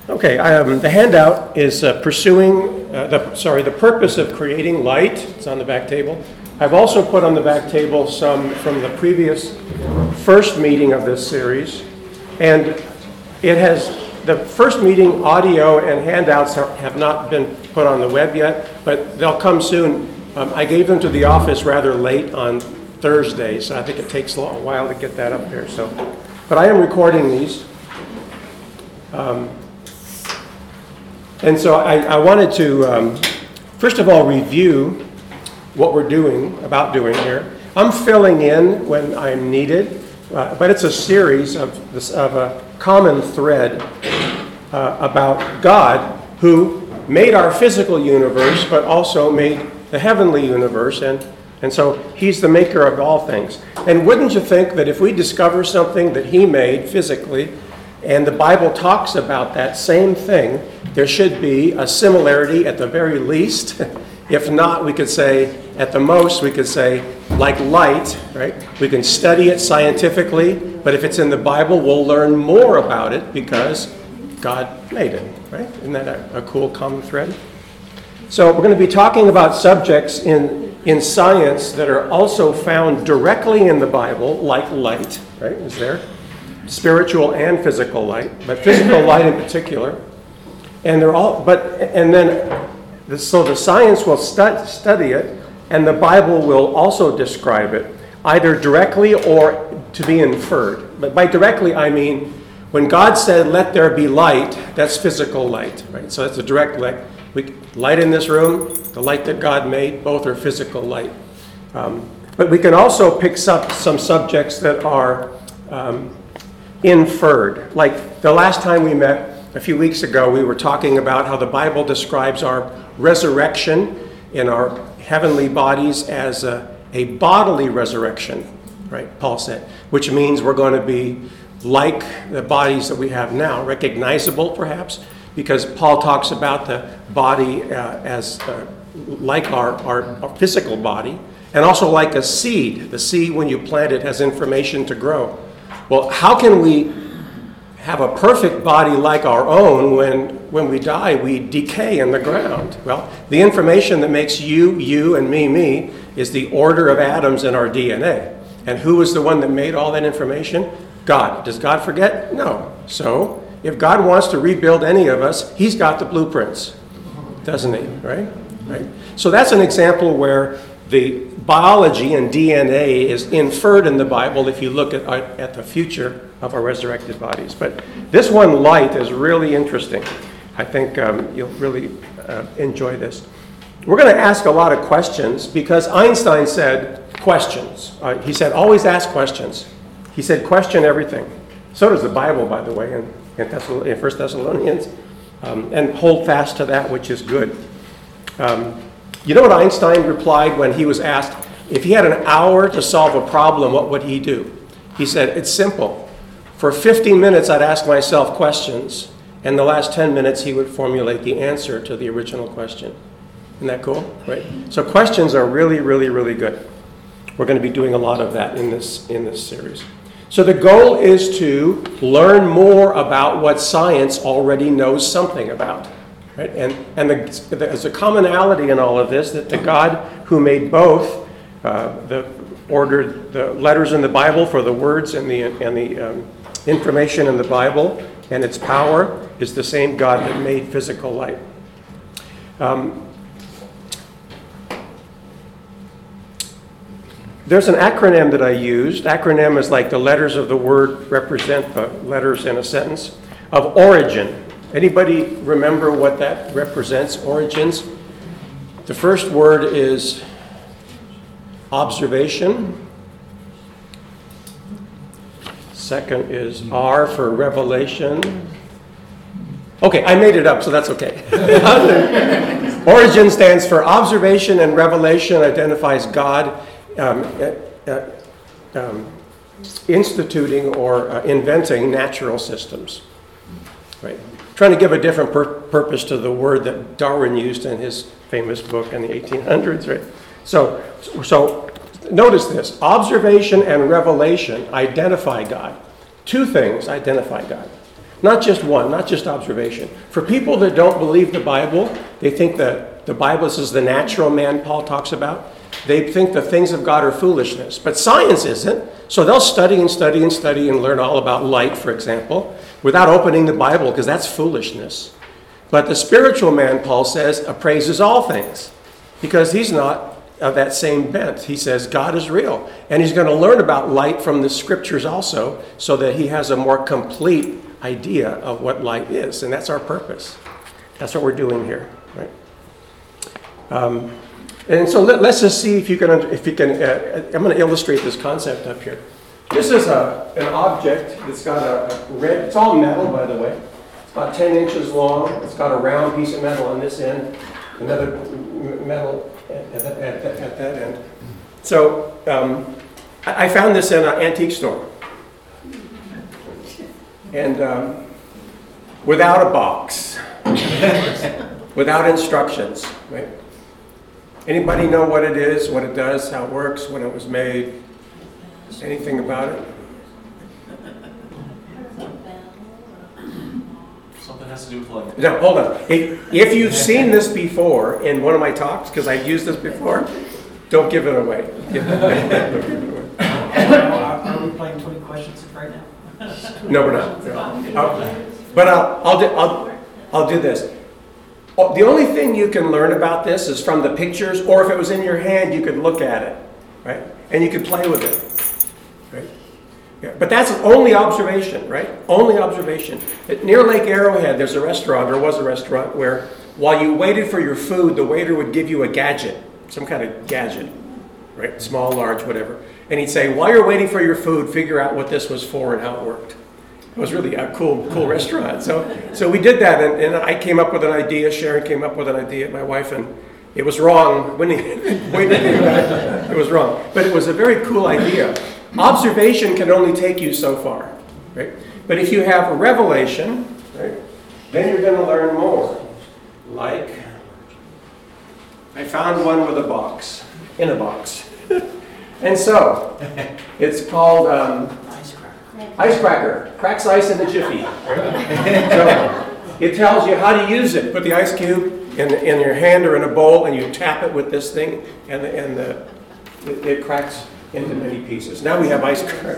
Okay, the handout is the purpose of creating light. It's on the back table. I've also put on the back table some from the previous first meeting of this series. And it has, the first meeting audio and handouts have not been put on the web yet, but they'll come soon. I gave them to the office rather late on Thursday, so I think it takes a while to get that up there. But I am recording these. And so I wanted to, first of all, review what we're doing here. I'm filling in when I'm needed, but it's a series of a common thread about God who made our physical universe, but also made the heavenly universe, and so he's the maker of all things. And wouldn't you think that if we discover something that he made physically, and the Bible talks about that same thing, there should be a similarity at the very least. If not, we could say, at the most, we could say, like light, right? We can study it scientifically, but if it's in the Bible, we'll learn more about it because God made it, right? Isn't that a cool common thread? So we're going to be talking about subjects in science that are also found directly in the Bible, like light, right? Is there? Spiritual and physical light, but physical light in particular. And they're all, so the science will study it, and the Bible will also describe it, either directly or to be inferred. But by directly, I mean, when God said, "Let there be light," that's physical light, right? So that's a direct light. Light in this room, the light that God made, both are physical light. But we can also pick up some subjects that are inferred. Like the last time we met, a few weeks ago, we were talking about how the Bible describes our resurrection in our heavenly bodies as a bodily resurrection, right? Paul said, which means we're going to be like the bodies that we have now, recognizable perhaps, because Paul talks about the body as like our physical body, and also like a seed. The seed, when you plant it, has information to grow. Well, how can we have a perfect body like our own when we die, we decay in the ground? Well, the information that makes you, and me, is the order of atoms in our DNA. And who was the one that made all that information? God. Does God forget? No. So, if God wants to rebuild any of us, he's got the blueprints, doesn't he? Right? So that's an example where the biology and DNA is inferred in the Bible if you look at the future of our resurrected bodies. But this one, light, is really interesting. I think you'll really enjoy this. We're going to ask a lot of questions because Einstein said questions. He said, always ask questions. He said, question everything. So does the Bible, by the way, in 1 Thessalonians. And hold fast to that which is good. You know what Einstein replied when he was asked, if he had an hour to solve a problem, what would he do? He said, it's simple. For 15 minutes, I'd ask myself questions, and the last 10 minutes, he would formulate the answer to the original question. Isn't that cool? Right? So questions are really, really, really good. We're going to be doing a lot of that in this series. So the goal is to learn more about what science already knows something about. Right? And there's a commonality in all of this, that the God who made both ordered the letters in the Bible for the words and the information in the Bible and its power is the same God that made physical light. There's an acronym that I used. Acronym is like the letters of the word represent the letters in a sentence. Of origin. Anybody remember what that represents, origins? The first word is observation. Second is R for revelation. Okay, I made it up, so that's okay. Origin stands for observation, and revelation identifies God instituting or inventing natural systems. Right? Trying to give a different purpose to the word that Darwin used in his famous book in the 1800s. Right? So notice this. Observation and revelation identify God. Two things identify God. Not just one, not just observation. For people that don't believe the Bible, they think that the Bible is the natural man Paul talks about. They think the things of God are foolishness. But science isn't. So they'll study and study and study and learn all about light, for example, without opening the Bible, because that's foolishness. But the spiritual man, Paul says, appraises all things, because he's not of that same bent. He says God is real. And he's going to learn about light from the scriptures also, so that he has a more complete idea of what light is. And that's our purpose. That's what we're doing here, right? And so let's just see if you can. I'm going to illustrate this concept up here. This is an object that's got a red. It's all metal, by the way. It's about 10 inches long. It's got a round piece of metal on this end, another metal at that end. So I found this in an antique store, and without a box, without instructions, right? Anybody know what it is, what it does, how it works, when it was made? Anything about it? Something has to do with light. No, hold on. If you've seen this before in one of my talks, because I've used this before, don't give it away. Are we playing 20 questions right now? No, we're not. But I'll do this. The only thing you can learn about this is from the pictures, or if it was in your hand, you could look at it, right? And you could play with it, right? Yeah. But that's only observation, right? Only observation. Near Lake Arrowhead, there's a restaurant, or was a restaurant, where while you waited for your food, the waiter would give you a gadget, some kind of gadget, right? Small, large, whatever. And he'd say, while you're waiting for your food, figure out what this was for and how it worked. It was really a cool restaurant. So we did that, and I came up with an idea. Sharon came up with an idea, my wife, and it was wrong. When it was wrong. But it was a very cool idea. Observation can only take you so far, right? But if you have a revelation, right, then you're going to learn more. Like, I found one with a box, in a box. And so, it's called Ice Cracker. Cracks ice in the jiffy. So, it tells you how to use it. Put the ice cube in your hand or in a bowl, and you tap it with this thing, and it cracks into many pieces. Now we have ice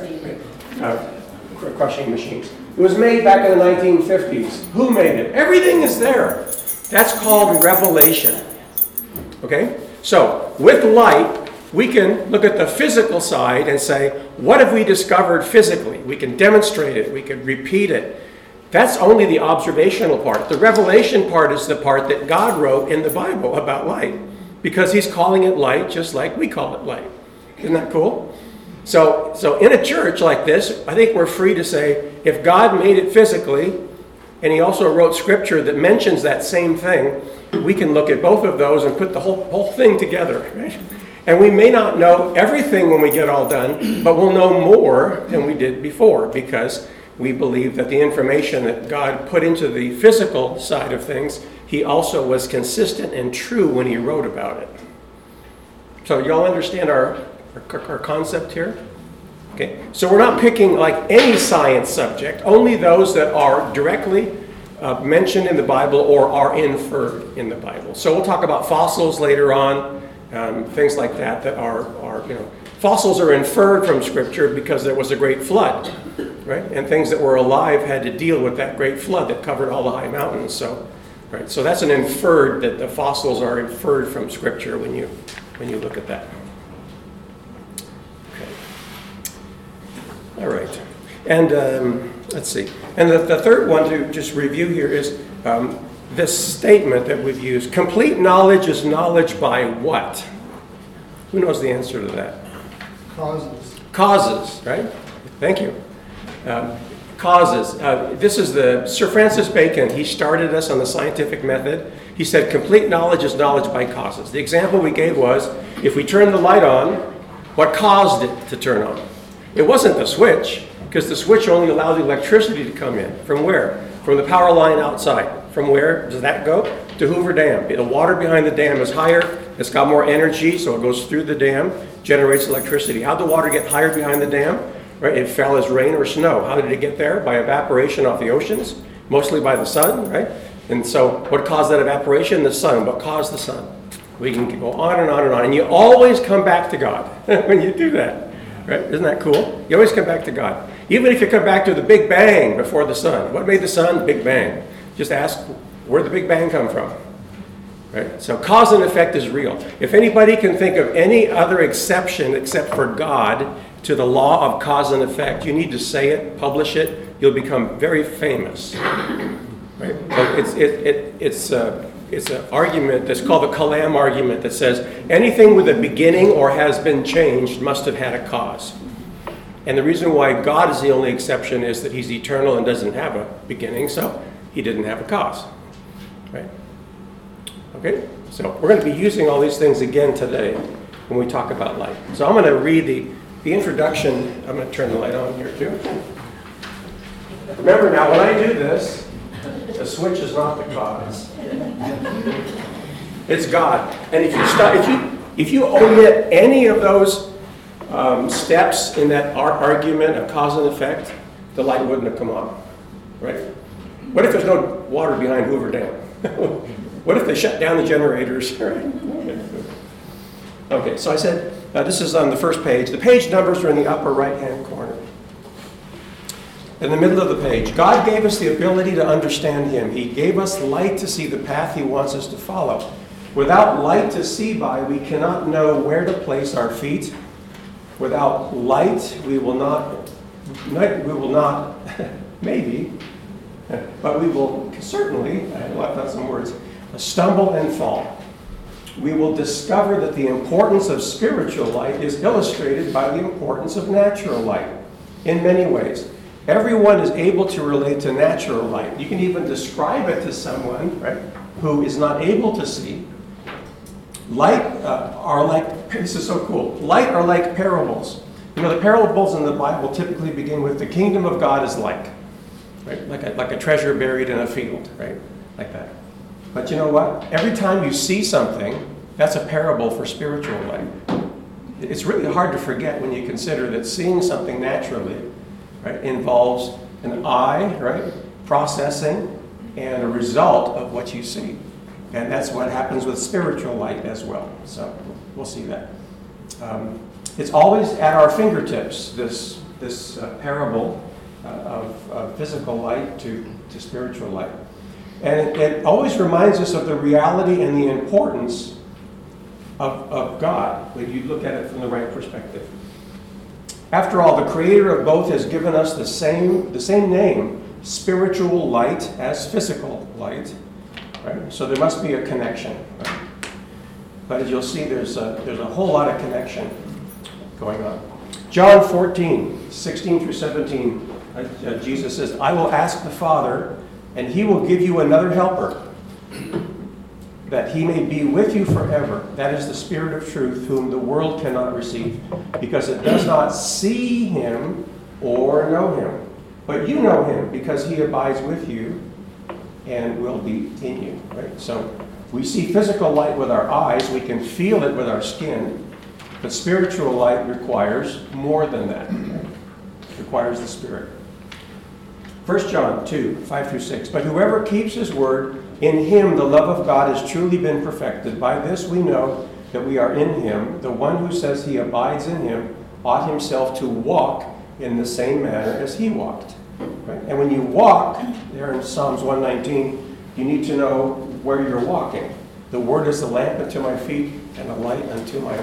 crushing machines. It was made back in the 1950s. Who made it? Everything is there. That's called revelation. Okay? So, with light, we can look at the physical side and say, what have we discovered physically? We can demonstrate it. We can repeat it. That's only the observational part. The revelation part is the part that God wrote in the Bible about light, because he's calling it light just like we call it light. Isn't that cool? So in a church like this, I think we're free to say, if God made it physically, and he also wrote scripture that mentions that same thing, we can look at both of those and put the whole thing together, right? And we may not know everything when we get all done, but we'll know more than we did before, because we believe that the information that God put into the physical side of things, he also was consistent and true when he wrote about it. So y'all understand our concept here? Okay, so we're not picking like any science subject, only those that are directly mentioned in the Bible or are inferred in the Bible. So we'll talk about fossils later on. Things like that are fossils are inferred from Scripture because there was a great flood, right? And things that were alive had to deal with that great flood that covered all the high mountains. So that's an inferred, that the fossils are inferred from Scripture when you look at that. Okay. All right. And let's see. And the third one to just review here is this statement that we've used. Complete knowledge is knowledge by what? Who knows the answer to that? Causes. Causes, right? Thank you. Causes. This is Sir Francis Bacon. He started us on the scientific method. He said complete knowledge is knowledge by causes. The example we gave was, if we turn the light on, what caused it to turn on? It wasn't the switch, because the switch only allowed the electricity to come in. From where? From the power line outside. From where does that go? To Hoover Dam. The water behind the dam is higher. It's got more energy, so it goes through the dam, generates electricity. How'd the water get higher behind the dam? right? It fell as rain or snow. How did it get there? By evaporation off the oceans, mostly by the sun, right? And so what caused that evaporation? The sun. What caused the sun? We can go on and on and on. And you always come back to God when you do that, right? Isn't that cool? You always come back to God. Even if you come back to the Big Bang before the sun. What made the sun? Big Bang. Just ask, where'd the Big Bang come from? Right? So cause and effect is real. If anybody can think of any other exception except for God to the law of cause and effect, you need to say it, publish it. You'll become very famous. Right? So it's an argument that's called the Kalam argument that says anything with a beginning or has been changed must have had a cause. And the reason why God is the only exception is that he's eternal and doesn't have a beginning, so he didn't have a cause. Right? Okay? So we're going to be using all these things again today when we talk about light. So I'm going to read the introduction. I'm going to turn the light on here too. Remember now, when I do this, the switch is not the cause. It's God. And if you omit any of those steps in that argument of cause and effect, the light wouldn't have come on. Right? What if there's no water behind Hoover Dam? What if they shut down the generators? Okay, so I said this is on the first page. The page numbers are in the upper right-hand corner. In the middle of the page, God gave us the ability to understand him. He gave us light to see the path he wants us to follow. Without light to see by, we cannot know where to place our feet. Without light, we will not, maybe, but we will certainly, I left out some words, stumble and fall. We will discover that the importance of spiritual light is illustrated by the importance of natural light in many ways. Everyone is able to relate to natural light. You can even describe it to someone, right, who is not able to see. Light are like, this is so cool, light are like parables. You know, the parables in the Bible typically begin with the kingdom of God is like, right, like a treasure buried in a field, right, like that. But you know what? Every time you see something, that's a parable for spiritual light. It's really hard to forget when you consider that seeing something naturally, right, involves an eye, right, processing, and a result of what you see. And that's what happens with spiritual light as well. So we'll see that. It's always at our fingertips, this parable of physical light to spiritual light. And it always reminds us of the reality and the importance of God when you look at it from the right perspective. After all, the creator of both has given us the same name, spiritual light, as physical light. Right? So there must be a connection. Right? But as you'll see, there's a whole lot of connection going on. John 14, 16 through 17, Jesus says, I will ask the Father, and he will give you another helper, that he may be with you forever. That is the Spirit of truth, whom the world cannot receive, because it does not see him or know him. But you know him, because he abides with you and will be in you. Right? So we see physical light with our eyes. We can feel it with our skin. But spiritual light requires more than that. Right? It requires the Spirit. 1 John 2, 5 through 6. But whoever keeps his word, in him the love of God has truly been perfected. By this we know that we are in him. The one who says he abides in him ought himself to walk in the same manner as he walked. Right? And when you walk, there in Psalms 119, you need to know where you're walking. The word is a lamp unto my feet and a light unto my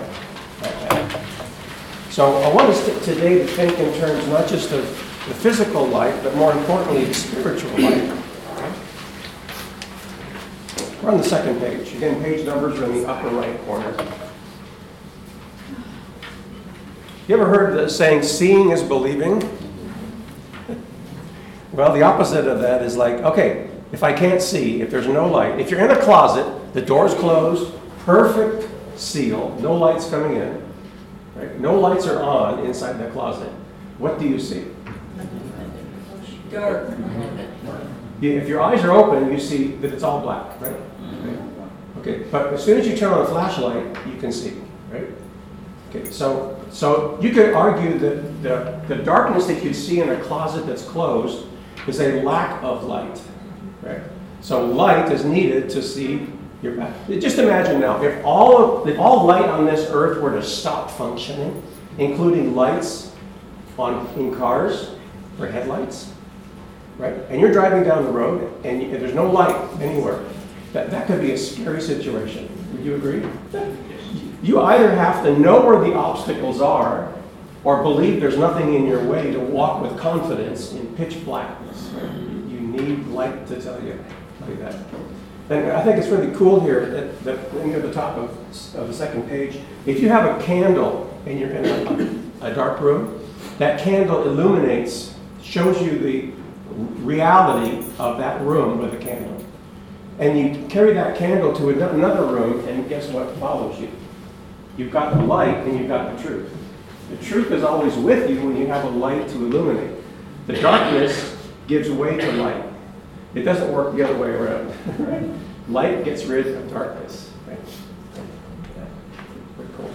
path. So I want us today to think in terms not just of the physical light, but more importantly, the spiritual light. Okay? We're on the second page. Again, page numbers are in the upper right corner. You ever heard the saying, seeing is believing? Well, the opposite of that is like, okay, if I can't see, if there's no light, if you're in a closet, the door's closed, perfect seal, no lights coming in, right? No lights are on inside the closet. What do you see? Dark. If your eyes are open, you see that it's all black, right? Okay, but as soon as you turn on a flashlight, you can see, right? Okay, so So you could argue that the darkness that you see in a closet that's closed is a lack of light. Right? So light is needed to see your back. Just imagine now, if all light on this earth were to stop functioning, including lights in cars or headlights, right? And you're driving down the road and there's no light anywhere. That could be a scary situation. Would you agree? You either have to know where the obstacles are or believe there's nothing in your way to walk with confidence in pitch blackness. Right? You need light to tell you that. And I think it's really cool here at near the top of the second page. If you have a candle and you're in a dark room, that candle illuminates, shows you the reality of that room with a candle. And you carry that candle to another room, and guess what follows you? You've got the light and you've got the truth. The truth is always with you when you have a light to illuminate. The darkness gives way to light. It doesn't work the other way around. Right? Light gets rid of darkness. Right? Yeah. Pretty cool.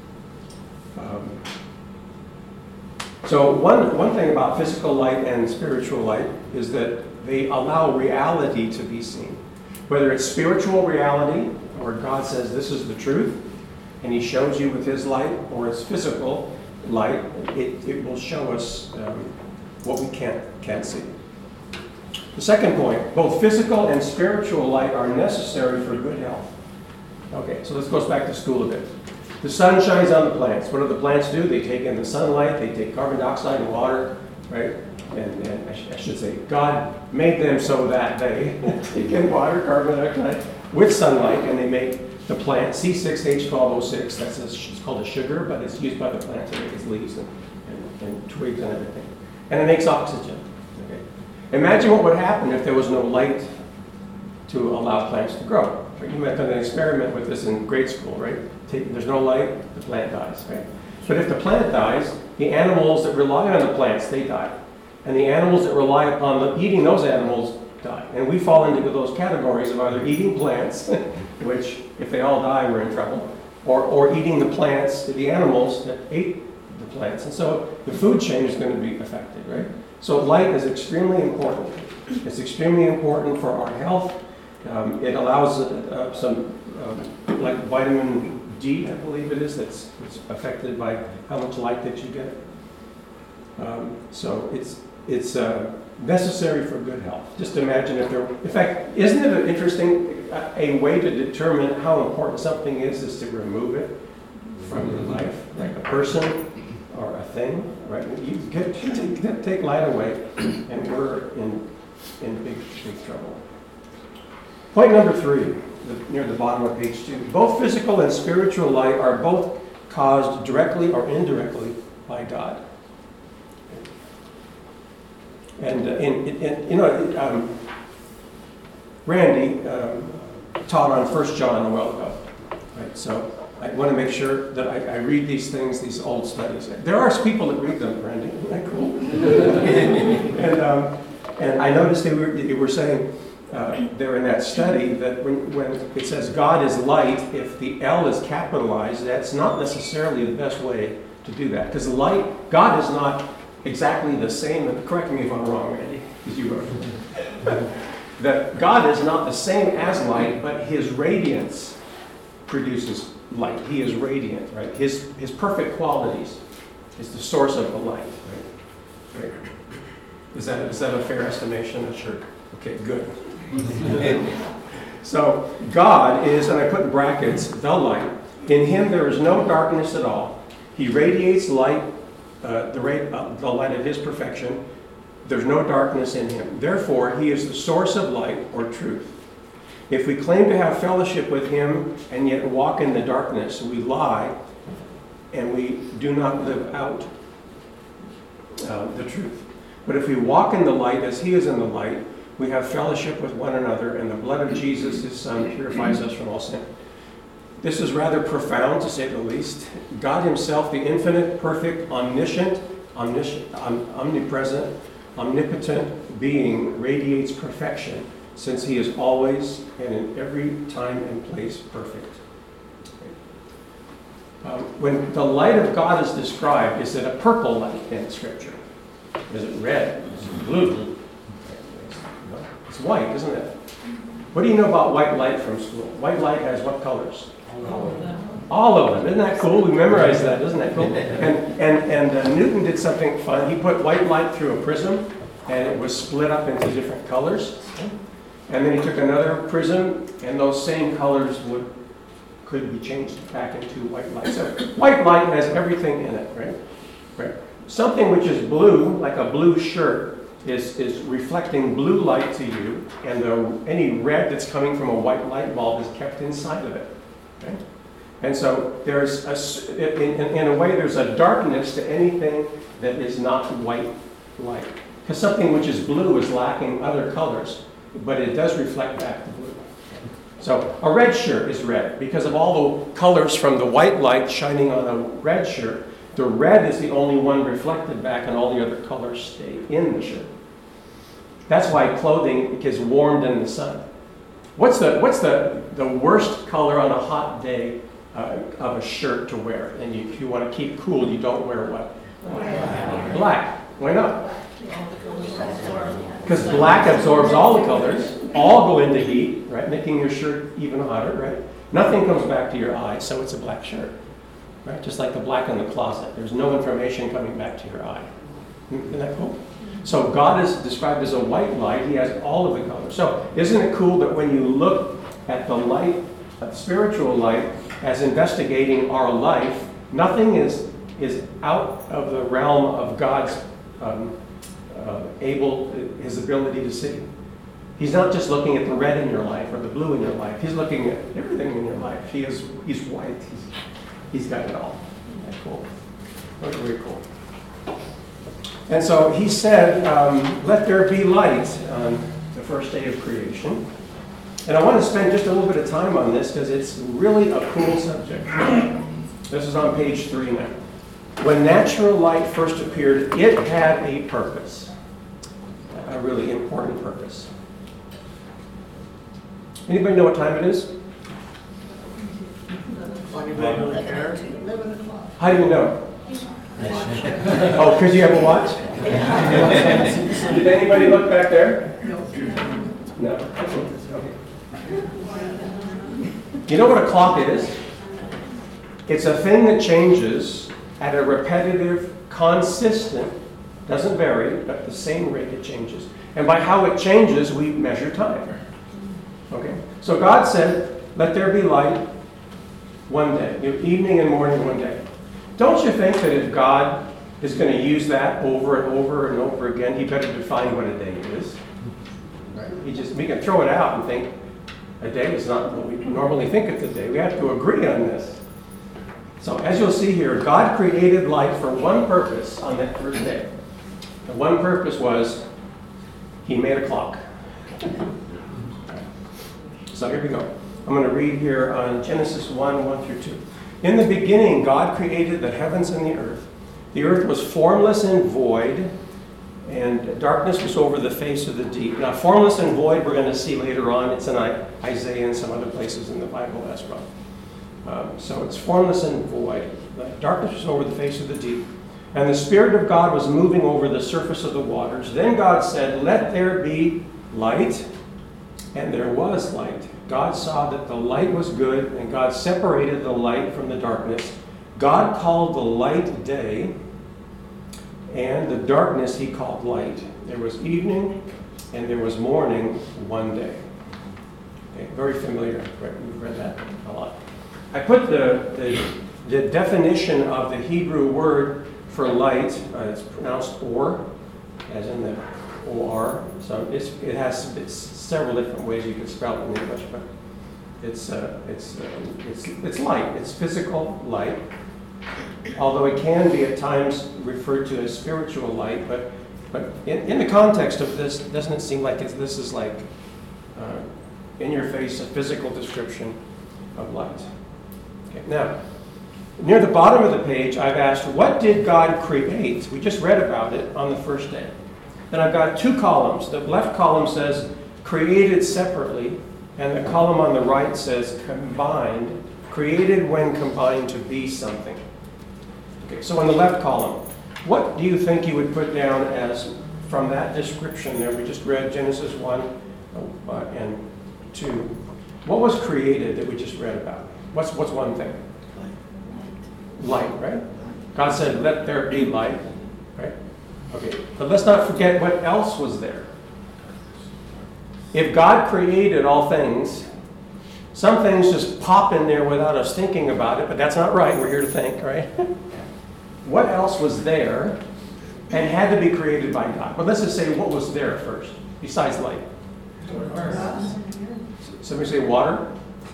So one thing about physical light and spiritual light is that they allow reality to be seen. Whether it's spiritual reality, where God says this is the truth, and he shows you with his light, or it's physical light, it will show us what we can't see. The second point, both physical and spiritual light are necessary for good health. Okay, so let's go back to school a bit. The sun shines on the plants. What do the plants do? They take in the sunlight, they take carbon dioxide and water, right? And I should say, God made them so that they take in water, carbon dioxide with sunlight, and they make the plant C6H12O6. It's called a sugar, but it's used by the plant to make its leaves and twigs and everything. And it makes oxygen. Okay? Imagine what would happen if there was no light to allow plants to grow. You might have done an experiment with this in grade school, right? There's no light, the plant dies, right? But if the plant dies, the animals that rely on the plants, they die. And the animals that rely upon eating those animals die. And we fall into those categories of either eating plants, which if they all die, we're in trouble, or eating the plants, the animals that ate the plants. And so the food chain is going to be affected, right? So light is extremely important. It's extremely important for our health. It allows some, like vitamin D, I believe it is, that's affected by how much light that you get. So it's necessary for good health. Just imagine if there, in fact, isn't it an interesting, a way to determine how important something is to remove it from your life, like a person or a thing, right? You take light away, and we're in big trouble. Point number 3, near the bottom of page 2. Both physical and spiritual light are both caused directly or indirectly by God. And Randy taught on 1 John a while ago. Right? So I want to make sure that I read these things, these old studies. There are people that read them, Randy. Isn't that cool? And I noticed they were saying there in that study that when it says God is light, if the L is capitalized, that's not necessarily the best way to do that. Because light, God is not exactly the same, and correct me if I'm wrong, Randy, because you wrote it. That God is not the same as light, but his radiance produces light. He is radiant, right? His perfect qualities is the source of the light, right? Is that a fair estimation? Sure. Okay, good. So God is, and I put in brackets, the light. In him there is no darkness at all. He radiates light, the light of his perfection. There's no darkness in him. Therefore, he is the source of light or truth. If we claim to have fellowship with him and yet walk in the darkness, we lie and we do not live out the truth. But if we walk in the light as he is in the light, we have fellowship with one another, and the blood of Jesus, his Son, purifies us from all sin. This is rather profound, to say the least. God himself, the infinite, perfect, omniscient, omnipresent, omnipotent being, radiates perfection, since he is always and in every time and place perfect. When the light of God is described, is it a purple light in Scripture? Is it red? Is it blue? It's white, isn't it? What do you know about white light from school? White light has what colors? All of them. Isn't that cool? We memorized that. Isn't that cool? And Newton did something fun. He put white light through a prism, and it was split up into different colors. And then he took another prism, and those same colors could be changed back into white light. So white light has everything in it, right? Right. Something which is blue, like a blue shirt, is reflecting blue light to you, and any red that's coming from a white light bulb is kept inside of it. Okay? And so there's in a way, there's a darkness to anything that is not white light. Because something which is blue is lacking other colors, but it does reflect back to blue. So a red shirt is red because of all the colors from the white light shining on a red shirt. The red is the only one reflected back, and all the other colors stay in the shirt. That's why clothing gets warmed in the sun. What's the worst color on a hot day of a shirt to wear? And if you want to keep cool, you don't wear what? Black. Why not? Because black absorbs all the colors, all go into heat, right, making your shirt even hotter, right? Nothing comes back to your eye, so it's a black shirt, right? Just like the black in the closet. There's no information coming back to your eye. Isn't that cool? So God is described as a white light. He has all of the colors. So isn't it cool that when you look at the light, the spiritual light, as investigating our life, nothing is out of the realm of God's his ability to see. He's not just looking at the red in your life or the blue in your life. He's looking at everything in your life. He's white. He's got it all. Isn't that cool? That's very cool. And so he said, let there be light on the first day of creation. And I want to spend just a little bit of time on this because it's really a cool subject. This is on page 3 now. When natural light first appeared, it had a purpose, a really important purpose. Anybody know what time it is? Anybody really care? How do you know? Oh, because you have a watch? Did anybody look back there? No. Okay. You know what a clock is? It's a thing that changes at a repetitive, consistent, doesn't vary, but the same rate it changes. And by how it changes, we measure time. Okay? So God said, let there be light one day, evening and morning one day. Don't you think that if God is going to use that over and over and over again, he better define what a day is? Right? We can throw it out and think a day is not what we normally think it's a day. We have to agree on this. So as you'll see here, God created light for one purpose on that first day. The one purpose was he made a clock. So here we go. I'm going to read here on Genesis 1 through 2. In the beginning, God created the heavens and the earth. The earth was formless and void, and darkness was over the face of the deep. Now, formless and void, we're going to see later on. It's in Isaiah and some other places in the Bible as well. So it's formless and void. Darkness was over the face of the deep. And the Spirit of God was moving over the surface of the waters. Then God said, let there be light. And there was light. God saw that the light was good, and God separated the light from the darkness. God called the light day, and the darkness he called light. There was evening, and there was morning one day. Okay, very familiar. We've read that a lot. I put the definition of the Hebrew word for light. It's pronounced or, as in the O-R. So it has several different ways you can spell it in English, but it's light. It's physical light. Although it can be at times referred to as spiritual light, but in the context of this, doesn't it seem like this is like in your face a physical description of light? Okay, now, near the bottom of the page, I've asked, what did God create? We just read about it on the first day. Then I've got two columns. The left column says created separately, and the column on the right says combined, created when combined to be something. Okay, so in the left column, what do you think you would put down as, from that description there, we just read Genesis 1 and 2. What was created that we just read about? What's one thing? Light, right? God said, let there be light, right? Okay, but let's not forget what else was there. If God created all things, some things just pop in there without us thinking about it, but that's not right. We're here to think, right? What else was there and had to be created by God? But let's just say what was there first, besides light. Somebody say water?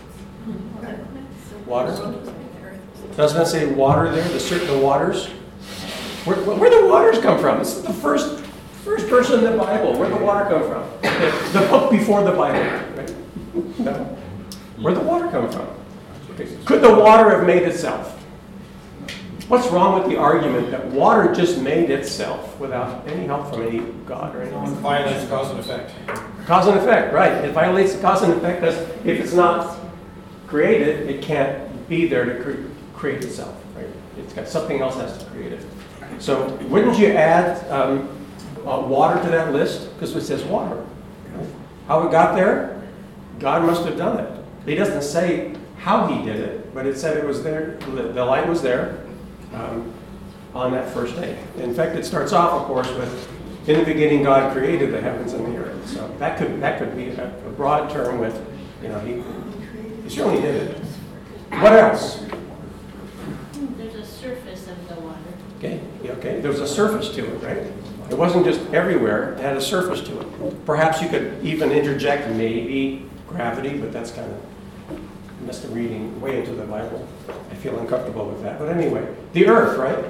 Water? Doesn't it say water there, the waters? Where the waters come from? This is the first person in the Bible. Where'd the water come from? The book before the Bible, right? No. Where'd the water come from? Okay. Could the water have made itself? What's wrong with the argument that water just made itself without any help from any God or anything? It violates cause and effect. Cause and effect, right. It violates the cause and effect because if it's not created, it can't be there to create itself, right? It's got something else has to create it. So wouldn't you add water to that list? Because it says water. How it got there? God must have done it. He doesn't say how he did it, but it said it was there. The light was there on that first day. In fact, it starts off, of course, with in the beginning God created the heavens and the earth. So that could be a broad term with, he certainly did it. What else? There's a surface of the water. Okay. There was a surface to it, right? It wasn't just everywhere. It had a surface to it. Perhaps you could even interject maybe gravity, but that's kind of must have reading way into the Bible. I feel uncomfortable with that. But anyway, the earth, right?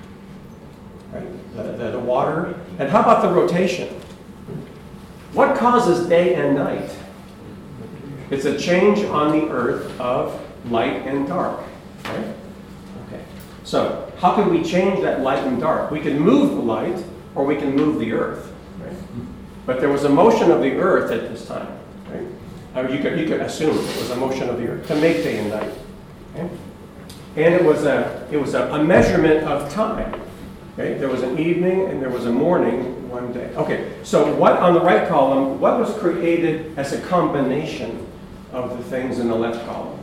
The water. And how about the rotation? What causes day and night? It's a change on the earth of light and dark, right? Okay. So how can we change that light and dark? We can move the light or we can move the earth, right? But there was a motion of the earth at this time, right? You could assume it was a motion of the earth to make day and night. Okay? And it was a measurement of time. Okay? There was an evening and there was a morning one day. Okay, so what on the right column, what was created as a combination of the things in the left column?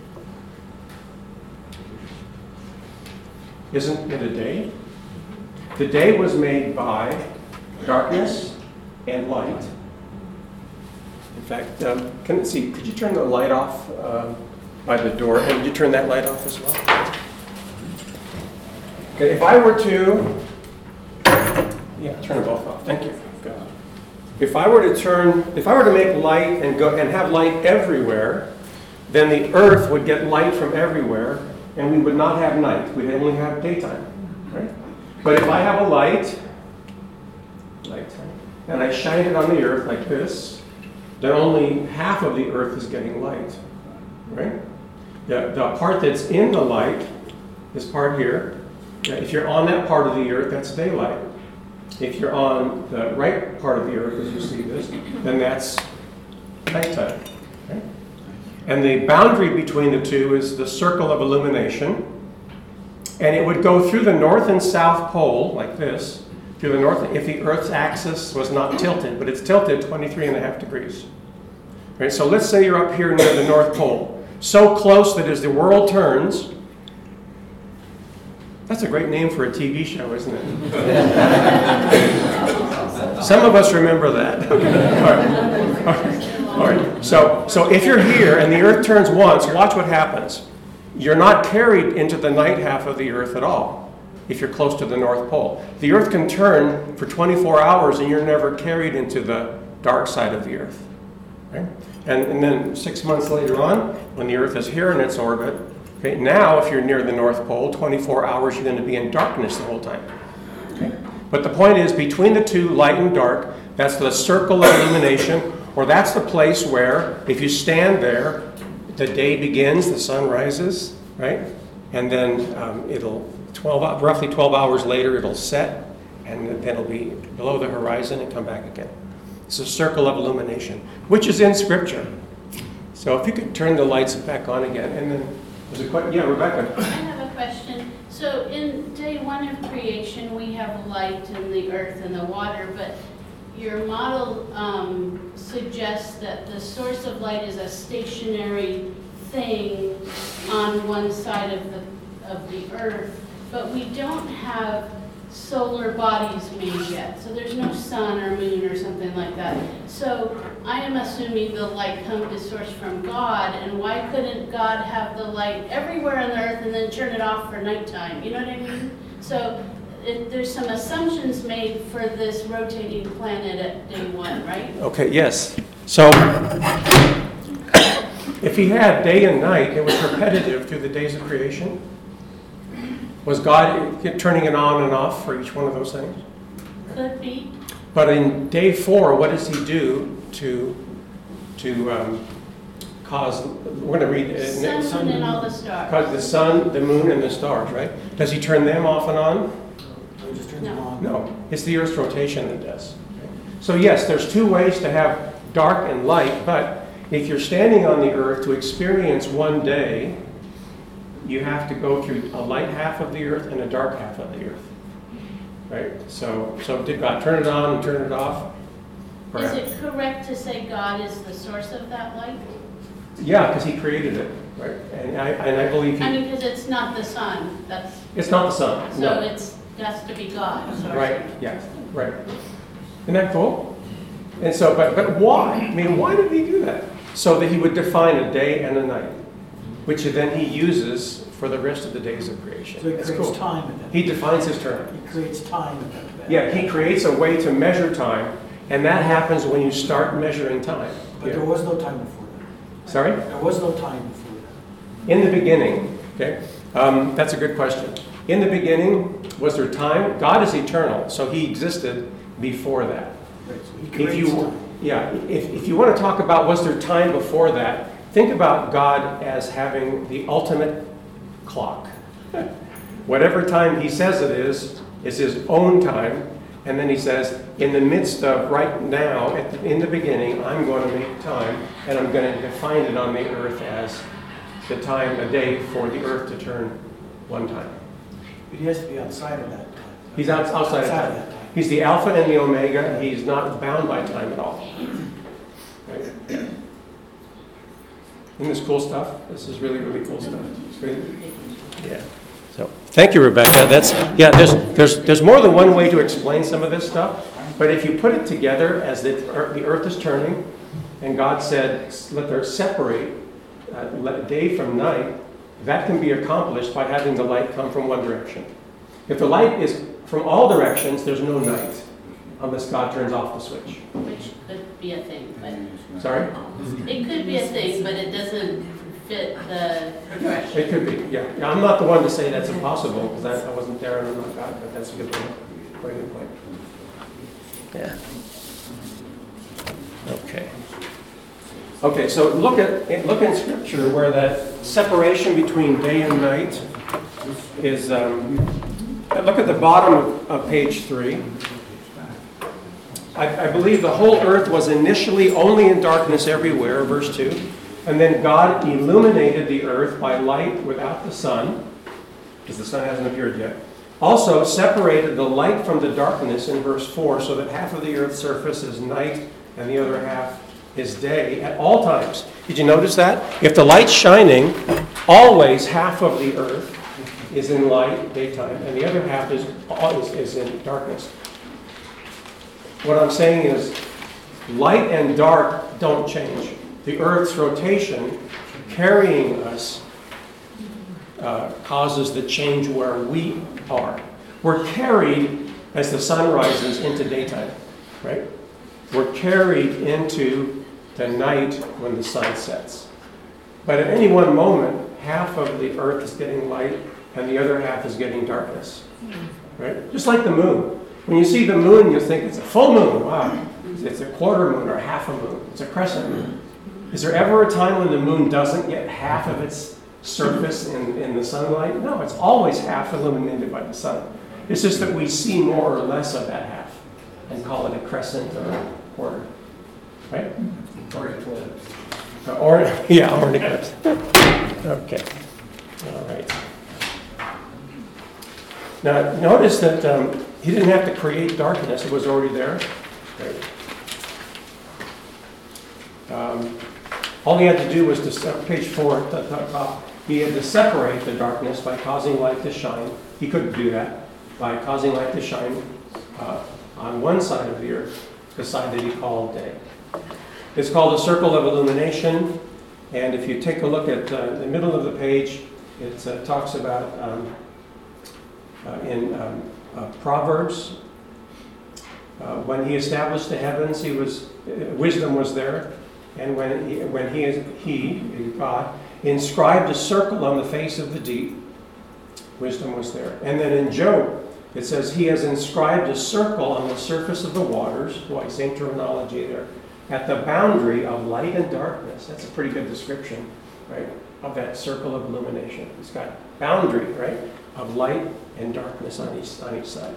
Isn't it a day? The day was made by darkness and light. In fact, could you turn the light off by the door? And would you turn that light off as well? Okay, if I were to, turn them both off. Thank you. God. If I were to make light and have light everywhere, then the earth would get light from everywhere, and we would not have night. We'd only have daytime, right? But if I have a light, and I shine it on the earth like this, then only half of the earth is getting light, right? The part that's in the light, this part here, if you're on that part of the earth, that's daylight. If you're on the right part of the earth, as you see this, then that's nighttime. Okay? And the boundary between the two is the circle of illumination. And it would go through the north and south pole, like this, through the north, if the Earth's axis was not tilted, but it's tilted 23.5 degrees. Right, so let's say you're up here near the North Pole, so close that as the world turns, that's a great name for a TV show, isn't it? Some of us remember that. All right. So if you're here and the Earth turns once, watch what happens. You're not carried into the night half of the Earth at all if you're close to the North Pole. The Earth can turn for 24 hours and you're never carried into the dark side of the Earth. Okay? And then 6 months later on, when the Earth is here in its orbit, okay, now if you're near the North Pole, 24 hours you're going to be in darkness the whole time. Okay? But the point is, between the two, light and dark, that's the circle of illumination, or that's the place where, if you stand there, the day begins, the sun rises, right? And then roughly 12 hours later, it'll set, and then it'll be below the horizon and come back again. It's a circle of illumination, which is in Scripture. So if you could turn the lights back on again, and then Yeah, Rebecca. I have a question. So in day one of creation, we have light and the earth and the water, but your model suggests that the source of light is a stationary thing on one side of the earth, but we don't have solar bodies made yet. So there's no sun or moon or something like that. So I am assuming the light comes to source from God, and why couldn't God have the light everywhere on the earth and then turn it off for nighttime? You know what I mean? So there's some assumptions made for this rotating planet at day one, right? Okay, yes. So if he had day and night, it was repetitive through the days of creation. Was God turning it on and off for each one of those things? Could be. But in day 4, what does he do to cause? We're going to read Sun, moon, and all the stars. cause the sun, the moon, and the stars, right? Does he turn them off and on? Or just turn them No. on? No, it's the Earth's rotation that does. So yes, there's two ways to have dark and light, but if you're standing on the Earth to experience one day, you have to go through a light half of the Earth and a dark half of the Earth. Right? So did God turn it on and turn it off? Is it correct to say God is the source of that light? Yeah, because he created it, right? And I believe I mean, because it's not the sun. it's not the sun. So No. it has to be God. sourcing. Right, yes, right. Isn't that cool? And so, but why? I mean, why did he do that? So that he would define a day and a night, which then he uses for the rest of the days of creation. So he That's creates cool. time at that. He defines his term. He creates time at that. Yeah, he creates a way to measure time, and that happens when you start measuring time. But Yeah. there was no time before that. Sorry? There was no time before that. In the beginning, okay, that's a good question. In the beginning, was there time? God is eternal, so he existed before that. Right, so he If creates you, time. yeah, if you want to talk about was there time before that, think about God as having the ultimate clock. Whatever time he says it is his own time, and then he says, in the midst of right now, in the beginning, I'm going to make time, and I'm going to define it on the earth as the time, a day for the earth to turn one time. But he has to be outside of that time. He's outside of time. that time. He's the Alpha and the Omega. He's not bound by time at all. Right? Isn't this cool stuff? This is really, really cool stuff. It's great. Yeah. So, thank you, Rebecca. There's more than one way to explain some of this stuff, but if you put it together as the earth is turning, and God said, let there separate day from night, that can be accomplished by having the light come from one direction. If the light is from all directions, there's no night, unless God turns off the switch. Which could be a thing, but Sorry? it could be a thing, but it doesn't fit the progression. It could be, yeah. I'm not the one to say that's impossible, because I wasn't there and I'm not God, but that's a good point. Very good point. Yeah. Okay. Okay, so look in Scripture where that separation between day and night is. Look at the bottom of page 3. I believe the whole earth was initially only in darkness everywhere, verse 2. And then God illuminated the earth by light without the sun, because the sun hasn't appeared yet. Also separated the light from the darkness in verse 4, so that half of the earth's surface is night and the other half is day at all times. Did you notice that? If the light's shining, always half of the earth is in light, daytime, and the other half is in darkness. What I'm saying is, light and dark don't change. The earth's rotation carrying us causes the change where we are. We're carried as the sun rises into daytime, right? We're carried into the night when the sun sets. But at any one moment, half of the earth is getting light and the other half is getting darkness, right? Just like the moon. When you see the moon, you think it's a full moon. Wow. It's a quarter moon or a half a moon. It's a crescent moon. Is there ever a time when the moon doesn't get half of its surface in the sunlight? No, it's always half illuminated by the sun. It's just that we see more or less of that half and call it a crescent or a quarter. Right? Or an eclipse. Or an eclipse. Okay. All right. Now, notice that he didn't have to create darkness. It was already there. Right. All he had to do was page 4 at the top. He had to separate the darkness by causing light to shine. He couldn't do that by causing light to shine on one side of the earth, the side that he called day. It's called a circle of illumination. And if you take a look at the middle of the page, it talks about in Proverbs, when he established the heavens, wisdom was there. And when God, inscribed a circle on the face of the deep, wisdom was there. And then in Job, it says he has inscribed a circle on the surface of the waters. Boy, same terminology there. At the boundary of light and darkness. That's a pretty good description, right, of that circle of illumination. It's got boundary, right, of light and darkness on each side.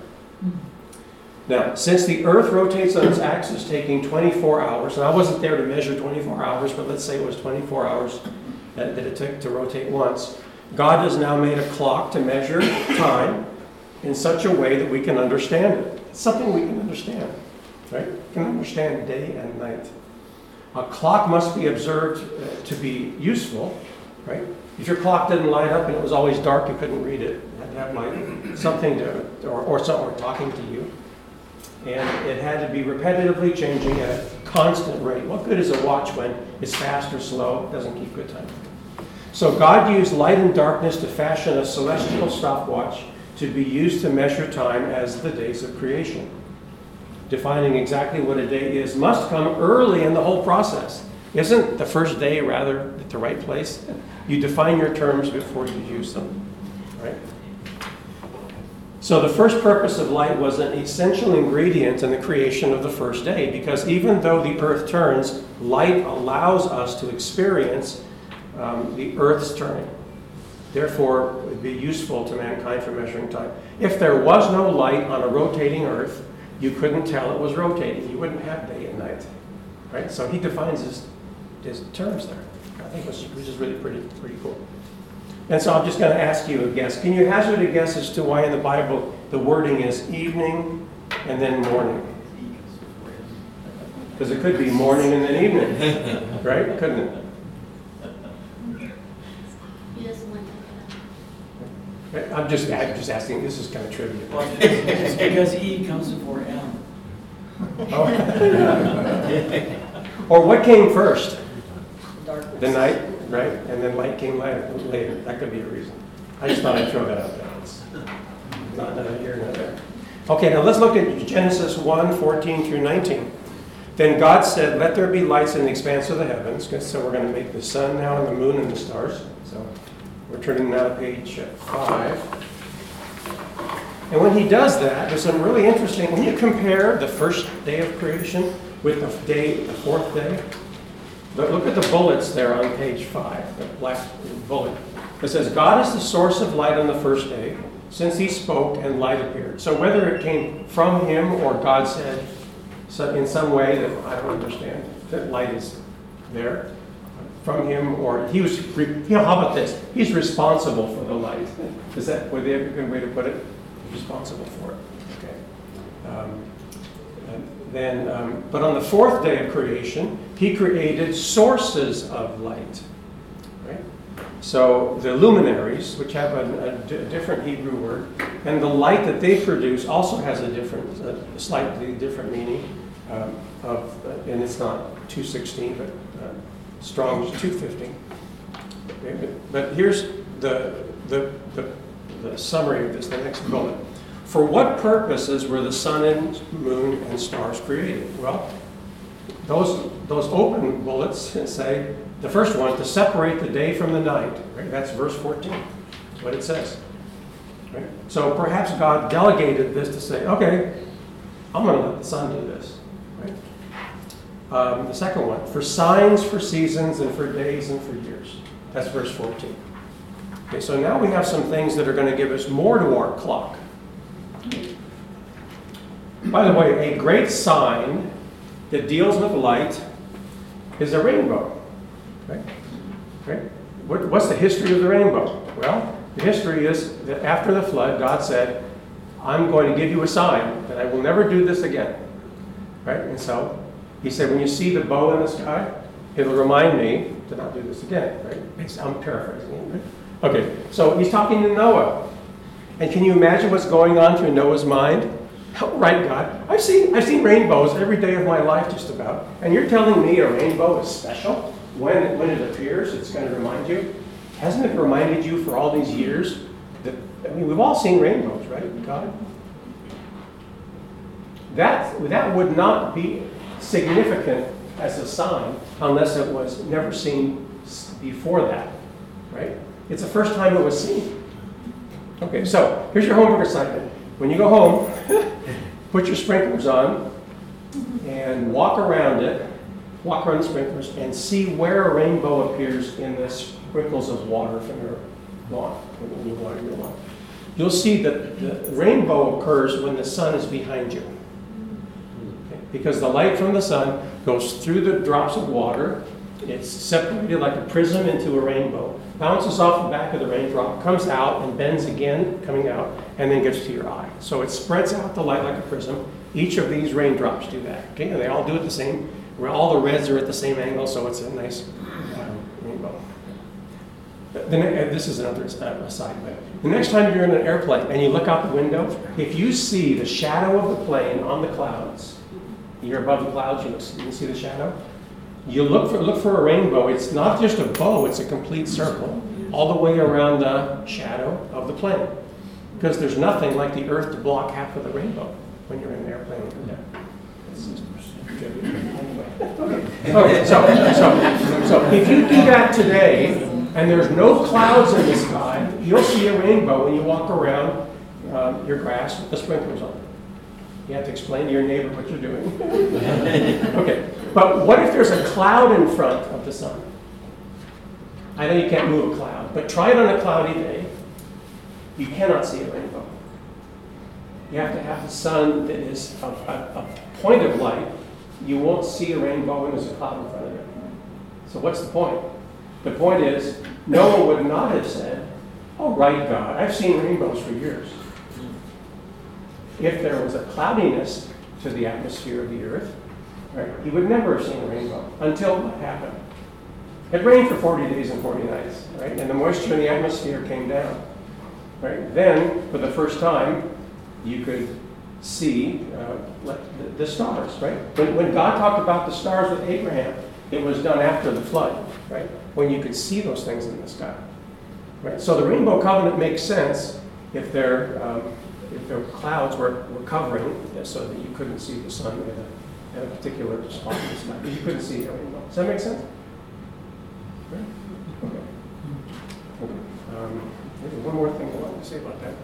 Now, since the Earth rotates on its axis, taking 24 hours, and I wasn't there to measure 24 hours, but let's say it was 24 hours that it took to rotate once, God has now made a clock to measure time in such a way that we can understand it. It's something we can understand, right? We can understand day and night. A clock must be observed to be useful, right? If your clock didn't light up and it was always dark, you couldn't read it. You had to have like something to, or someone talking to you. And it had to be repetitively changing at a constant rate. What good is a watch when it's fast or slow? It doesn't keep good time. So God used light and darkness to fashion a celestial stopwatch to be used to measure time as the days of creation. Defining exactly what a day is must come early in the whole process. Isn't the first day rather at the right place? You define your terms before you use them, right? So the first purpose of light was an essential ingredient in the creation of the first day, because even though the earth turns, light allows us to experience the earth's turning. Therefore, it would be useful to mankind for measuring time. If there was no light on a rotating earth, you couldn't tell it was rotating. You wouldn't have day and night, right? So he defines his terms there. I think which is really pretty cool. And so I'm just going to ask you a guess. Can you hazard a guess as to why in the Bible the wording is evening and then morning? Because it could be morning and then evening, right? Couldn't it? He doesn't like that. I'm just asking. This is kind of trivia. Well, it's because E comes before M. Oh. Or what came first? Darkness. The night, right? And then light came later. That could be a reason. I just thought I'd throw that out there. It's not neither here nor there. Okay, now let's look at Genesis 1:14 through 19. Then God said, "Let there be lights in the expanse of the heavens." So we're going to make the sun now and the moon and the stars. So we're turning now to page 5. And when he does that, there's some really interesting, when you compare the first day of creation with the fourth day, but look at the bullets there on page 5, the black bullet. It says, God is the source of light on the first day, since he spoke and light appeared. So whether it came from him or God said in some way that I don't understand, that light is there from him, or he was, how about this? He's responsible for the light. Is that would be a good way to put it? Responsible for it. Okay. But on the fourth day of creation, he created sources of light. Right? So the luminaries, which have a different Hebrew word, and the light that they produce also has a slightly different meaning. And it's not 2:16, but Strong's 2:15. Okay, but here's the summary of this, the next bullet. For what purposes were the sun and moon and stars created? Well, those open bullets say, the first one, to separate the day from the night. Right? That's verse 14. That's what it says. Right? So perhaps God delegated this to say, okay, I'm going to let the sun do this. Right? The second one, for signs, for seasons, and for days and for years. That's verse 14. Okay, so now we have some things that are going to give us more to our clock. By the way, a great sign that deals with light is a rainbow. Right? Right? What's the history of the rainbow? Well, the history is that after the flood, God said, I'm going to give you a sign that I will never do this again. Right? And so he said, when you see the bow in the sky, it'll remind me to not do this again. Right? I'm paraphrasing it. Right? Okay, so he's talking to Noah. And can you imagine what's going on through Noah's mind? Oh, right, God. I've seen rainbows every day of my life just about. And you're telling me a rainbow is special? When it appears, it's going to remind you? Hasn't it reminded you for all these years? We've all seen rainbows, right, God? That would not be significant as a sign unless it was never seen before that, right? It's the first time it was seen. Okay, so here's your homework assignment. When you go home, put your sprinklers on and walk around the sprinklers, and see where a rainbow appears in the sprinkles of water from your lawn, when you water your lawn. You'll see that the rainbow occurs when the sun is behind you. Okay? Because the light from the sun goes through the drops of water. It's separated like a prism into a rainbow, bounces off the back of the raindrop, comes out and bends again, coming out, and then gets to your eye. So it spreads out the light like a prism. Each of these raindrops do that. Okay? And they all do it the same. All the reds are at the same angle, so it's a nice rainbow. This is another aside. But the next time you're in an airplane and you look out the window, if you see the shadow of the plane on the clouds, you're above the clouds, you can see the shadow. You look for a rainbow. It's not just a bow; it's a complete circle all the way around the shadow of the plane. Because there's nothing like the Earth to block half of the rainbow when you're in an airplane like that. Okay, so if you do that today, and there's no clouds in the sky, you'll see a rainbow when you walk around your grass with the sprinklers on. You have to explain to your neighbor what you're doing. Okay, but what if there's a cloud in front of the sun? I know you can't move a cloud, but try it on a cloudy day. You cannot see a rainbow. You have to have the sun that is a point of light. You won't see a rainbow when there's a cloud in front of it. So what's the point? The point is, Noah would not have said, oh, right, God, I've seen rainbows for years. If there was a cloudiness to the atmosphere of the earth, right, he would never have seen a rainbow until what happened. It rained for 40 days and 40 nights, right? And the moisture in the atmosphere came down. Right? Then, for the first time, you could see the stars, right? When God talked about the stars with Abraham, it was done after the flood, right? When you could see those things in the sky, right? So the rainbow covenant makes sense if the clouds were covering so that you couldn't see the sun at a particular spot in the sky, but you couldn't see the rainbow. Does that make sense? Right? Okay. Maybe one more thing I wanted to say about that.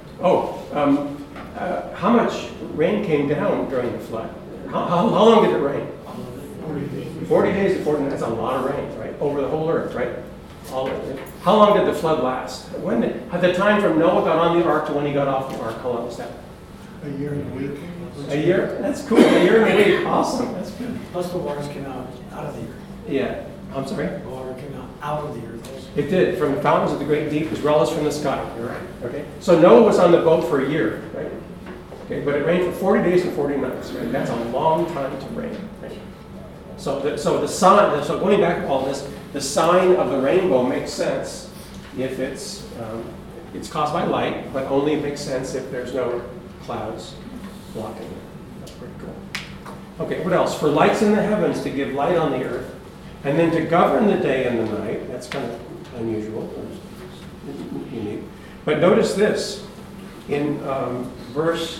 How much rain came down during the flood? How long did it rain? 40 days and 40 nights. That's a lot of rain, right? Over the whole earth, right? How long did the flood last? At the time from Noah got on the ark to when he got off the ark, how long was that? A year and a week. A year? That's cool. A year and a week. Awesome. That's good. Plus the waters came out of the earth. Yeah. I'm sorry? The water came out of the earth. It did, from the fountains of the great deep as well as from the sky. You're right. Okay. So Noah was on the boat for a year, right? Okay, but it rained for 40 days and 40 nights, right? That's a long time to rain. Right? So the sign. So going back to all this, the sign of the rainbow makes sense if it's caused by light, but only makes sense if there's no clouds blocking it. That's pretty cool. Okay, what else? For lights in the heavens to give light on the earth, and then to govern the day and the night. That's kind of unusual, or unique. But notice this in verse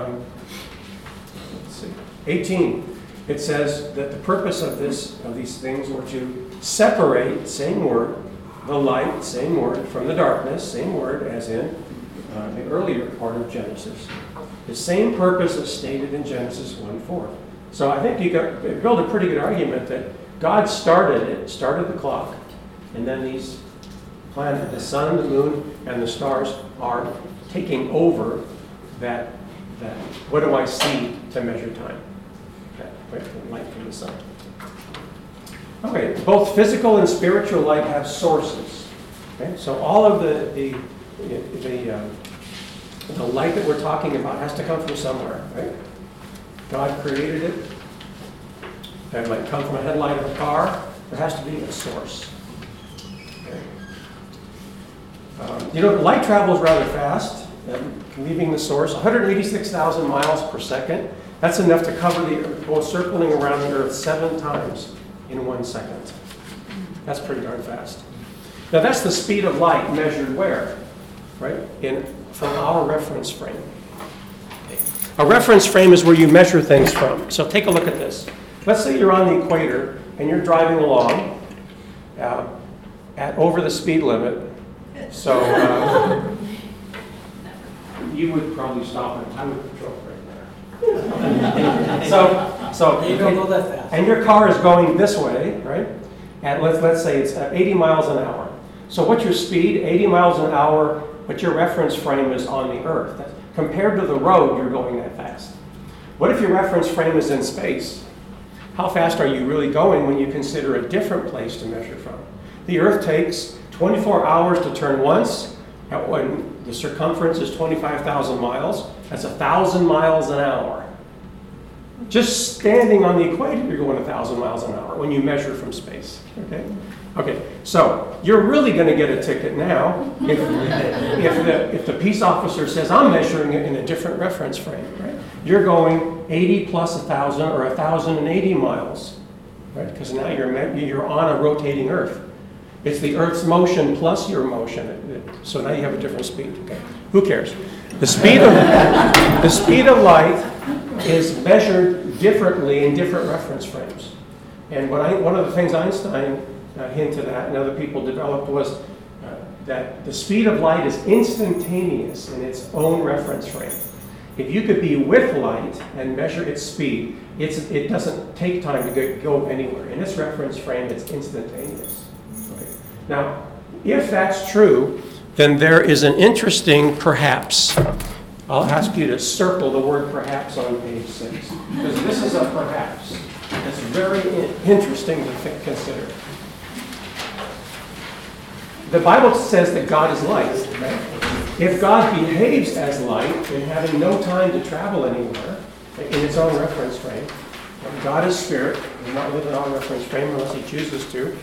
18. It says that the purpose of these things were to separate, same word, the light, same word, from the darkness, same word as in the earlier part of Genesis. The same purpose is stated in Genesis 1:4. So I think you could build a pretty good argument that God started the clock, and then these planets, the sun, the moon, and the stars are taking over that what do I see to measure time? That light from the sun. Okay, both physical and spiritual light have sources. Okay? So all of the light that we're talking about has to come from somewhere, right? God created it. It might come from a headlight of a car. There has to be a source. Okay? Light travels rather fast, leaving the source, 186,000 miles per second. That's enough to cover the Earth, go circling around the Earth 7 times in 1 second. That's pretty darn fast. Now that's the speed of light measured where? Right? From our reference frame. A reference frame is where you measure things from. So take a look at this. Let's say you're on the equator and you're driving along at over the speed limit. So you would probably stop and I would control right there. So You don't go that fast. and your car is going this way, right? And let's say it's at 80 miles an hour. So what's your speed? 80 miles an hour, but your reference frame is on the Earth. Compared to the road, you're going that fast. What if your reference frame is in space? How fast are you really going when you consider a different place to measure from? The Earth takes 24 hours to turn once. When the circumference is 25,000 miles, that's 1,000 miles an hour. Just standing on the equator, you're going 1,000 miles an hour when you measure from space. Okay. So you're really going to get a ticket now if the peace officer says, I'm measuring it in a different reference frame, right? You're going 80 plus 1,000 or 1,080 miles, right? Because now you're on a rotating Earth. It's the Earth's motion plus your motion. So now you have a different speed. Okay. Who cares? The speed of light is measured differently in different reference frames. And one of the things Einstein hinted at and other people developed was that the speed of light is instantaneous in its own reference frame. If you could be with light and measure its speed, it doesn't take time to go anywhere. In its reference frame, it's instantaneous. Okay. Now, if that's true, then there is an interesting perhaps. I'll ask you to circle the word perhaps on page 6, because this is a perhaps. It's very interesting to consider. The Bible says that God is light. Right? If God behaves as light in having no time to travel anywhere in its own reference frame, God is spirit, does not live in our reference frame unless he chooses to,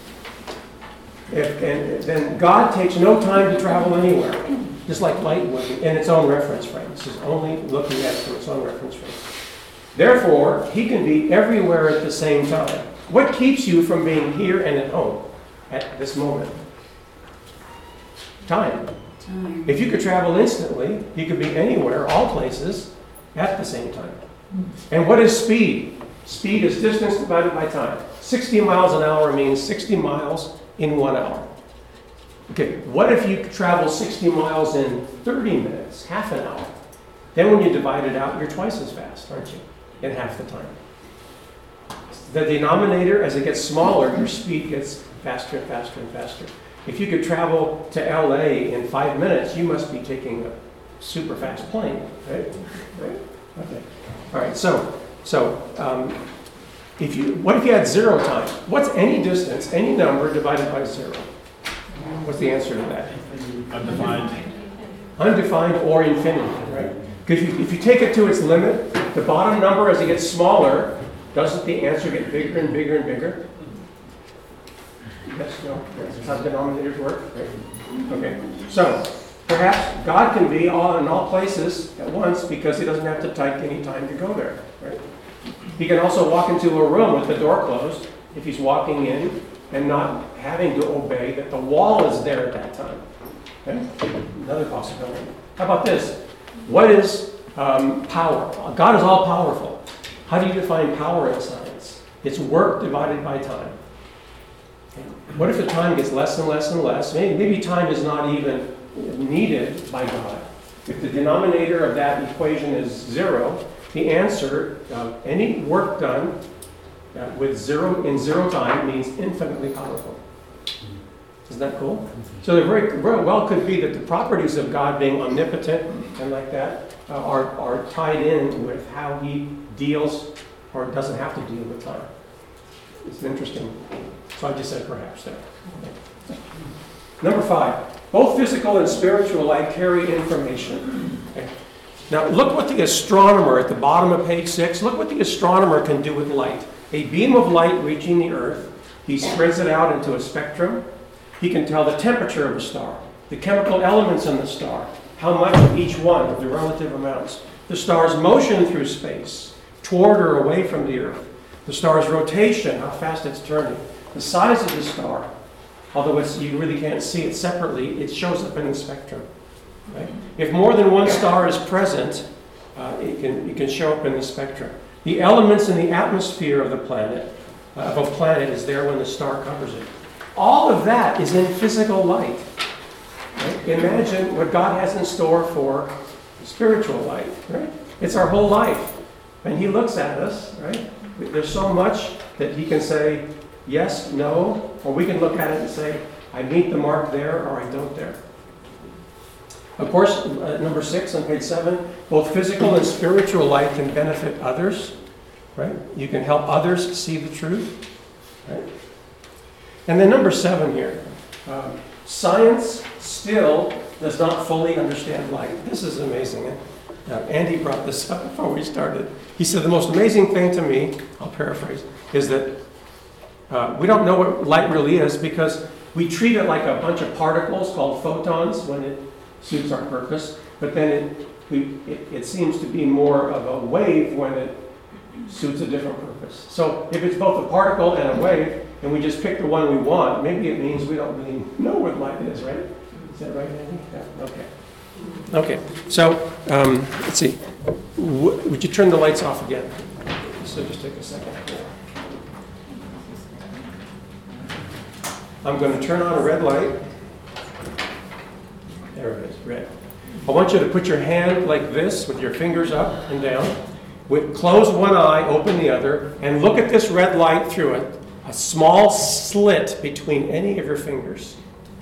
then God takes no time to travel anywhere, just like light would in its own reference frame. This is only looking at it through its own reference frame. Therefore, he can be everywhere at the same time. What keeps you from being here and at home at this moment? Time. If you could travel instantly, you could be anywhere, all places, at the same time. And what is speed? Speed is distance divided by time. 60 miles an hour means 60 miles in 1 hour. Okay, what if you travel 60 miles in 30 minutes, half an hour? Then when you divide it out, you're twice as fast, aren't you? In half the time. The denominator, as it gets smaller, your speed gets faster and faster and faster. If you could travel to LA in 5 minutes, you must be taking a super fast plane, right? Okay. All right. So, what if you had 0 time? What's any distance, any number divided by 0? What's the answer to that? Undefined. Undefined or infinity, right? Because if you take it to its limit, the bottom number, as it gets smaller, doesn't the answer get bigger and bigger and bigger? Yes, no, that's how denominators work. Right? Okay, so perhaps God can be in all places at once because he doesn't have to take any time to go there. Right? He can also walk into a room with the door closed if he's walking in and not having to obey that the wall is there at that time. Okay? Another possibility. How about this? What is power? God is all powerful. How do you define power in science? It's work divided by time. What if the time gets less and less and less? Maybe time is not even needed by God. If the denominator of that equation is 0, the answer of any work done in 0 time means infinitely powerful. Isn't that cool? So there very well could be that the properties of God being omnipotent and like that are tied in with how he deals or doesn't have to deal with time. It's interesting. So I just said perhaps there. Number 5, both physical and spiritual light carry information. Okay. Now look what the astronomer at the bottom of page 6, look what the astronomer can do with light. A beam of light reaching the earth, he spreads it out into a spectrum. He can tell the temperature of a star, the chemical elements in the star, how much of each one, of the relative amounts, the star's motion through space, toward or away from the earth, the star's rotation, how fast it's turning, the size of the star, although you really can't see it separately, it shows up in the spectrum. Right? If more than one star is present, it can show up in the spectrum. The elements in the atmosphere of the planet, of a planet, is there when the star covers it. All of that is in physical light. Right? Imagine what God has in store for spiritual light. Right? It's our whole life. And he looks at us, right? There's so much that he can say yes, no, or we can look at it and say, I meet the mark there or I don't there. Of course, number 6 on page 7, both physical and spiritual light can benefit others. Right? You can help others see the truth. Right? And then number 7 here, science still does not fully understand light. This is amazing. Andy brought this up before we started. He said the most amazing thing to me, I'll paraphrase, is that we don't know what light really is because we treat it like a bunch of particles called photons when it suits our purpose, but then it seems to be more of a wave when it suits a different purpose. So if it's both a particle and a wave, and we just pick the one we want, maybe it means we don't really know what light is, right? Is that right, Andy? Yeah, okay. Okay, so let's see. Would you turn the lights off again? So just take a second. I'm going to turn on a red light. There it is, red. I want you to put your hand like this with your fingers up and down. Close one eye, open the other, and look at this red light through it. A small slit between any of your fingers.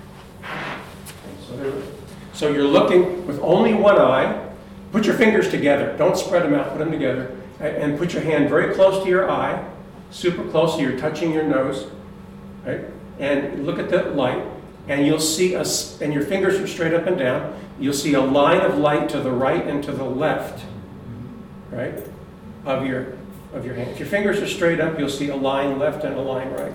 So you're looking with only one eye. Put your fingers together. Don't spread them out. Put them together. And put your hand very close to your eye. Super close so you're touching your nose. Right? And look at the light. And you'll see, and your fingers are straight up and down. You'll see a line of light to the right and to the left. Right? Of your hand. If your fingers are straight up, you'll see a line left and a line right.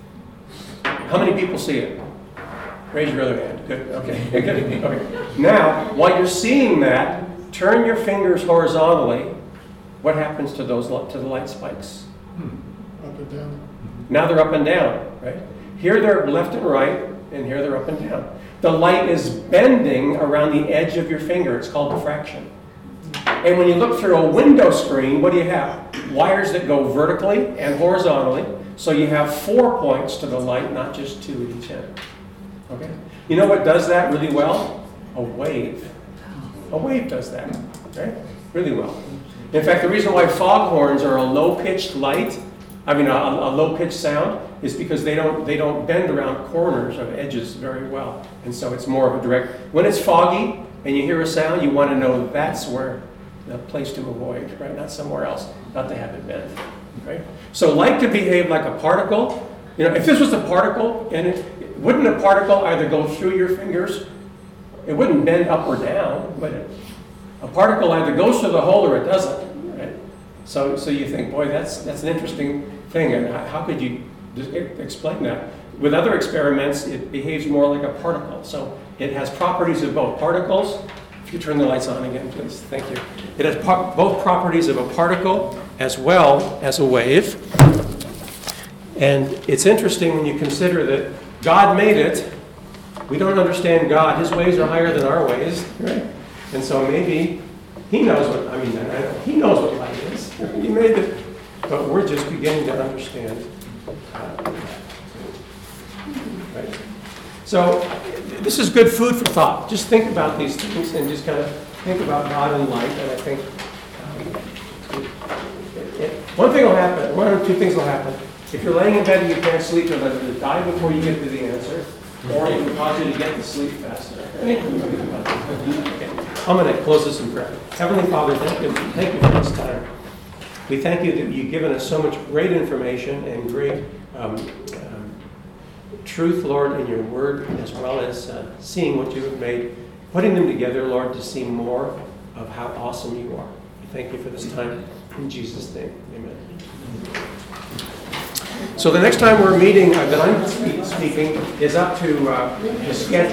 How many people see it? Raise your other hand. Good. Okay. Good. Okay. Now, while you're seeing that, turn your fingers horizontally. What happens to the light spikes? Up and down. Now they're up and down, right? Here they're left and right, and here they're up and down. The light is bending around the edge of your finger. It's called diffraction. And when you look through a window screen, what do you have? Wires that go vertically and horizontally. So you have 4 points to the light, not just 2 at each end. Okay? You know what does that really well? A wave. A wave does that, right? Really well. In fact, the reason why foghorns are a low-pitched light, a low-pitched sound, is because they don't bend around corners of edges very well. And so it's more of a direct. When it's foggy and you hear a sound, you want to know that's where the place to avoid, right? Not somewhere else, not to have it bend, right? So light could behave like a particle. You know, if this was a particle, and wouldn't a particle either go through your fingers? It wouldn't bend up or down, but a particle either goes through the hole or it doesn't, right? So you think, boy, that's an interesting thing, and how could you explain that? With other experiments, it behaves more like a particle. So it has properties of both particles. If you turn the lights on again, please. Thank you. It has both properties of a particle as well as a wave. And it's interesting when you consider that God made it. We don't understand God. His ways are higher than our ways, right? And so maybe he knows he knows what light is. He made it. But we're just beginning to understand. Right? So this is good food for thought. Just think about these things and just kind of think about God and light. And I think one thing will happen. One or two things will happen. If you're laying in bed and you can't sleep, you'll either die before you get to the answer, or it will cause you to get to sleep faster. Okay. I'm going to close this in prayer. Heavenly Father, thank you for this time. We thank you that you've given us so much great information and great truth, Lord, in your word, as well as seeing what you have made, putting them together, Lord, to see more of how awesome you are. We thank you for this time. In Jesus' name, amen. So the next time we're meeting, that I'm speaking, is up to the schedule.